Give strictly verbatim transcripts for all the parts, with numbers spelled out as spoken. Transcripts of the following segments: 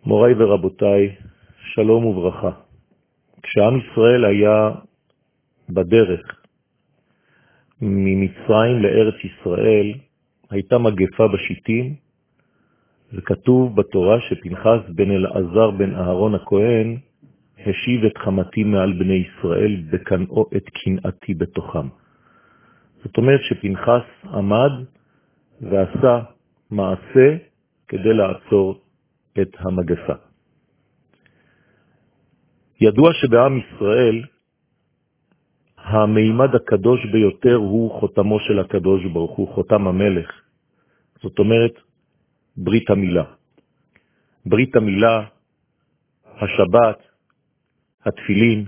מוריי ורבותיי, שלום וברכה. כשעם ישראל היה בדרך ממצרים לארץ ישראל, הייתה מגפה בשיטים, וכתוב בתורה שפנחס בן אלעזר בן אהרון הכהן השיב את חמתי מעל בני ישראל בקנאו את קנאתי בתוכם. זאת אומרת שפנחס עמד ועשה מעשה כדי לעצור את המגפה. ידוע שבעם ישראל המימד הקדוש ביותר הוא חותמו של הקדוש ברוך הוא, חותם המלך. זאת אומרת ברית המילה. ברית המילה, השבת, התפילין,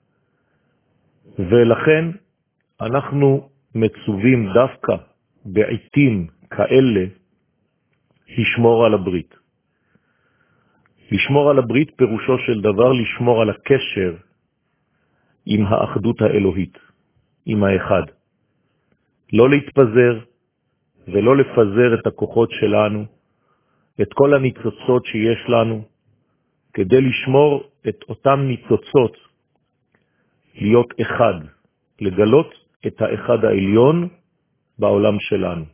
ולכן אנחנו מצווים דווקא בעיתים כאלה לשמור על הברית. לשמור על הברית פירושו של דבר לשמור על הקשר עם האחדות האלוהית, עם האחד. לא להתפזר ולא לפזר את הכוחות שלנו, את כל הניצוצות שיש לנו, כדי לשמור את אותם ניצוצות, להיות אחד, לגלות את האחד העליון בעולם שלנו.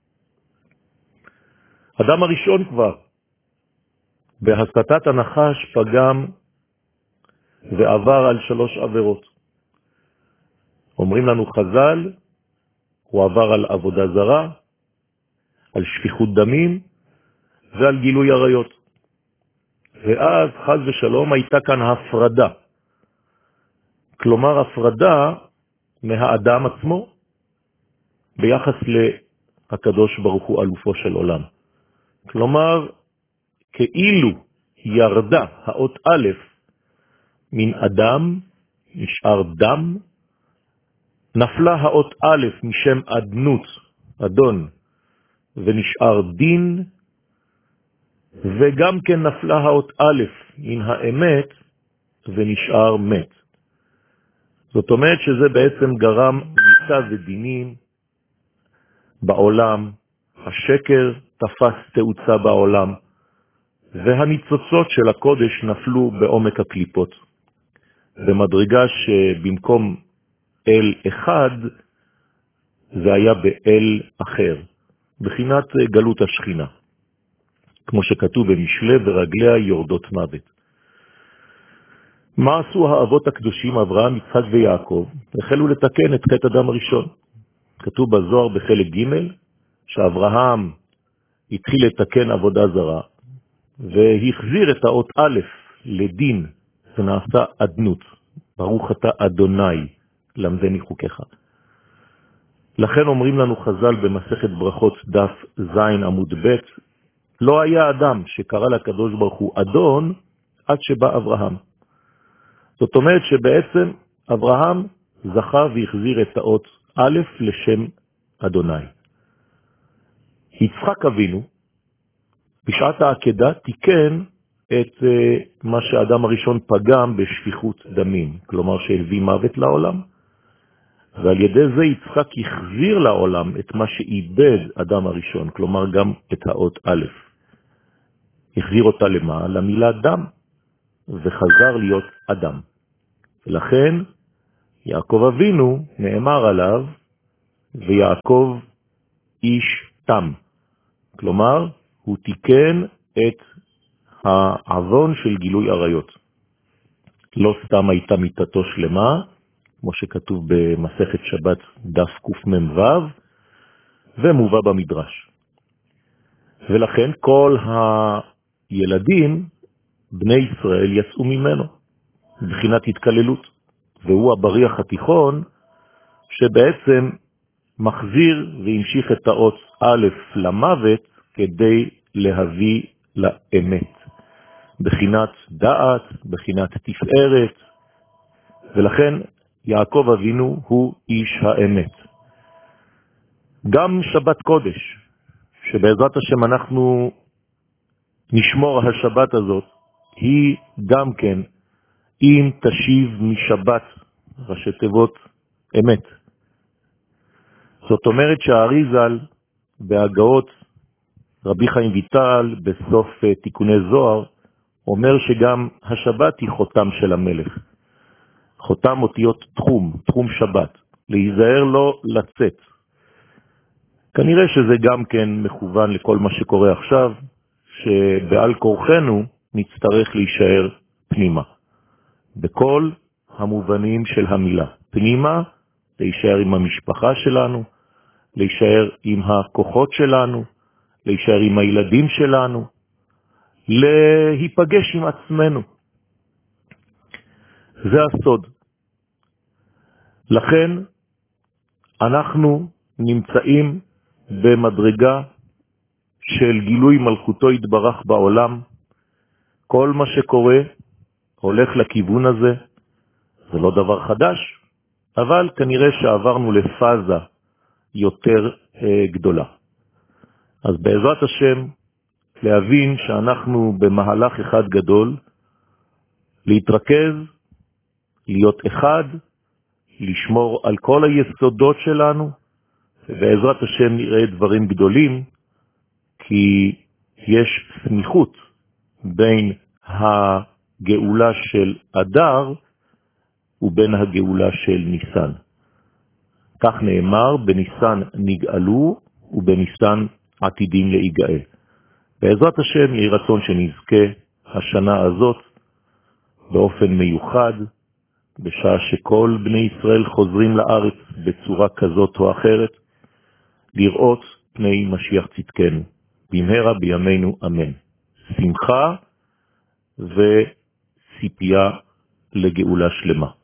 אדם הראשון כבר, בהסתת הנחש פגם ועבר על שלוש עבירות. אומרים לנו חז"ל, הוא עבר על עבודה זרה, על שפיכות דמים ועל גילוי עריות. ואז חז ושלום הייתה כאן הפרדה. כלומר הפרדה מהאדם עצמו ביחס לקדוש ברוך הוא אלופו של עולם. כלומר כאילו ירדה האות א' מן אדם, נשאר דם, נפלה האות א' משם אדנות, אדון, ונשאר דין, וגם כן נפלה האות א' מן האמת, ונשאר מת. זאת אומרת שזה בעצם גרם מיתה ודינים בעולם, השקר תפס תאוצה בעולם, והניצוצות של הקודש נפלו בעומק הקליפות. במדרגה שבמקום אל אחד, זה היה באל אחר, בחינת גלות השכינה. כמו שכתוב במשלי, ורגליה יורדות מוות. מה עשו האבות הקדושים אברהם, יצחק ויעקב? החלו לתקן את חטא אדם הראשון. כתוב בזוהר בחלק ג' שאברהם התחיל לתקן עבודה זרה, והחזיר את האות א' לדין, ונעשה אדנות. ברוך אתה אדוני, למדני חוקיך. לכן אומרים לנו חז"ל במסכת ברכות דף זין עמוד ב', לא היה אדם שקרא לקדוש ברוך הוא אדון עד שבא אברהם. זאת אומרת שבעצם אברהם זכה והחזיר את האות א' לשם אדוני. יצחק אבינו בשעת העקדה תיקן את uh, מה שהאדם הראשון פגם בשפיכות דמים, כלומר שהביא מוות לעולם, ועל ידי זה יצחק החזיר לעולם את מה שאיבד אדם הראשון, כלומר גם את האות א'. החזיר אותה למה? למילה דם, וחזר להיות אדם. ולכן יעקב אבינו נאמר עליו, ויעקב איש תם. כלומר, הוא תיקן את העוון של גילוי עריות. לא סתם הייתה מיתתו שלמה, כמו שכתוב במסכת שבת דף קמ"ו, ומובא במדרש. ולכן כל הילדים, בני ישראל, יצאו ממנו, בחינת התקללות. והוא הבריח התיכון, שבעצם מחזיר והמשיך את האות א' למוות, כדי להביא לאמת. בחינת דעת, בחינת תפארת, ולכן יעקב אבינו הוא איש האמת. גם שבת קודש, שבעזרת השם אנחנו נשמור השבת הזאת, היא גם כן, אם תשיב משבת, ראשי תיבות אמת. זאת אומרת שהאריז"ל בהגאות רבי חיים ויטל בסוף תיקוני זוהר אומר שגם השבת היא חותם של המלך. חותם אותיות תחום, תחום שבת. להיזהר לא לצאת. כנראה שזה גם כן מכוון לכל מה שקורה עכשיו, שבעל כורחנו נצטרך להישאר פנימה. בכל המובנים של המילה. פנימה, להישאר עם המשפחה שלנו, להישאר עם הכוחות שלנו, להישאר עם הילדים שלנו, להיפגש עם עצמנו. זה הסוד. לכן אנחנו נמצאים במדרגה של גילוי מלכותו יתברך בעולם. כל מה שקורה הולך לכיוון הזה. זה לא דבר חדש, אבל כנראה שעברנו לפאזה יותר אה, גדולה. אז בעזרת השם, להבין שאנחנו במהלך אחד גדול, להתרכז, להיות אחד, לשמור על כל היסודות שלנו, ובעזרת השם נראה דברים גדולים, כי יש סמיכות בין הגאולה של אדר ובין הגאולה של ניסן. כך נאמר, בניסן נגאלו ובניסן עתידים להיגאל. בעזרת השם יהי רצון שנזכה השנה הזאת באופן מיוחד, בשעה שכל בני ישראל חוזרים לארץ בצורה כזאת או אחרת, לראות פני משיח צדקנו. במהרה בימינו אמן. שמחה וציפייה לגאולה שלמה.